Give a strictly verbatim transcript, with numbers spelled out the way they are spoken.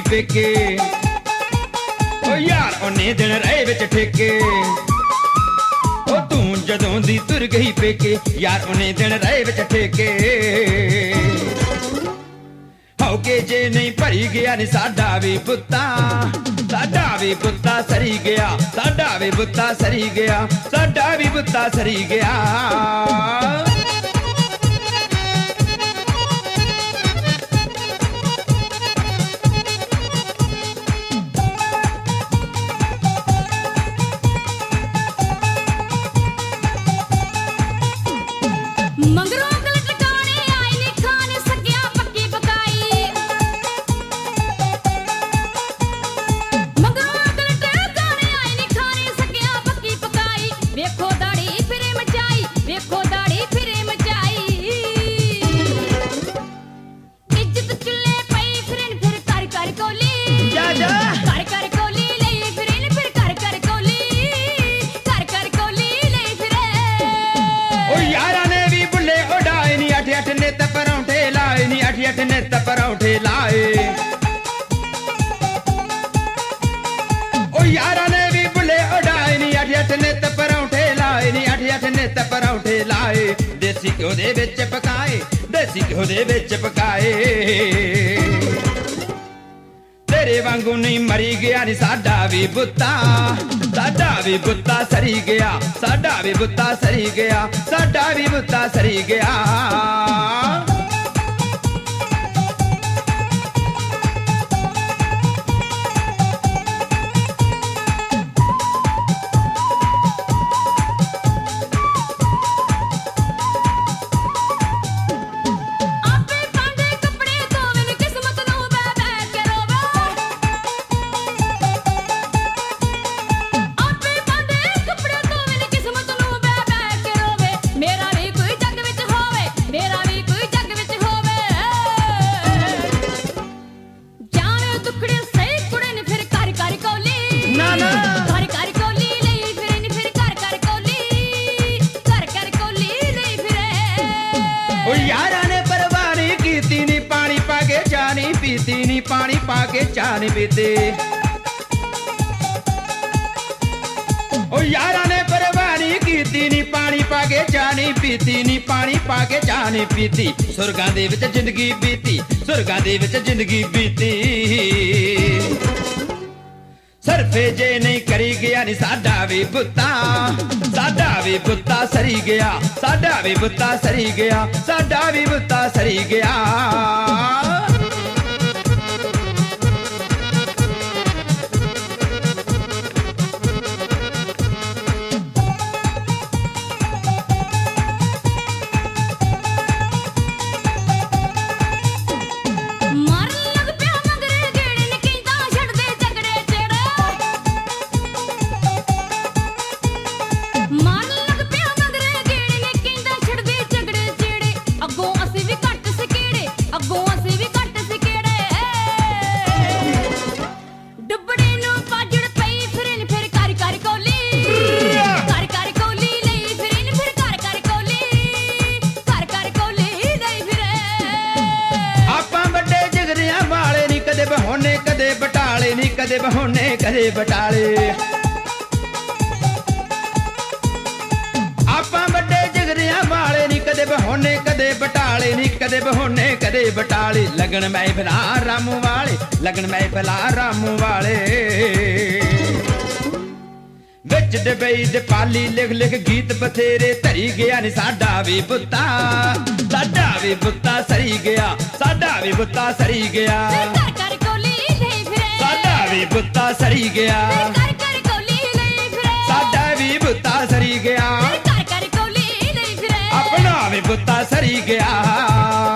पेके ओ यार उन्ने दिन रहे विच ठेके ओ तू जदों दी तुर गई पेके यार उन्ने दिन रहे विच ठेके हौके जे नहीं भरी गया नी साडा वी पुत्ता साडा वी पुत्ता सरी गया साडा वी पुत्ता सरी गया साडा वी पुत्ता सरी गया ने परौठे लाए ओ यारा ने भी बुले उड़ाए नी अठ अठ ने परौठे लाए नी अठ अठ ने परौठे लाए देसी घ्यो दे विच पकाए देसी घ्यो दे विच पकाए तेरे वांगू नहीं मरी गया नी साडा भी बुत्ता साडा भी बुत्ता सरी गया साडा भी बुत्ता सरी गया साडा भी बुत्ता सरी गया पीती नी पानी पाके चाह नी पीती ओ यारा ने परवानी कीती नी पानी पाके चाह नी पीती नी पानी पाके चाह नी पीती सुरगां दे विच जिंदगी बीती सुरगां दे विच जिंदगी बीती सरफे जे नहीं करी गया नी साडा वी पुत्ता साडा वी पुत्ता सरी गया साडा वी पुत्ता सरी गया साडा वी पुत्ता सरी गया कदे बटाले नी कदे बहोने कदे बटाले आपां बड़े जिगरियां वाले नी कदे बहोने कदे बटाले नी कदे बहोने कदे बटाले लगन महफिला रामू वाले लगन महफिला रामू वाले विच डबई दे पाली लिख लिख गीत बथेरे धरी गया नी साडा वी पुत्ता साडा वी पुत्ता सरी गया साडा वी पुत्ता सरी गया भी बुत्ता सरी गया साडा भी बुत्ता सरी गया अपना भी बुत्ता सरी गया।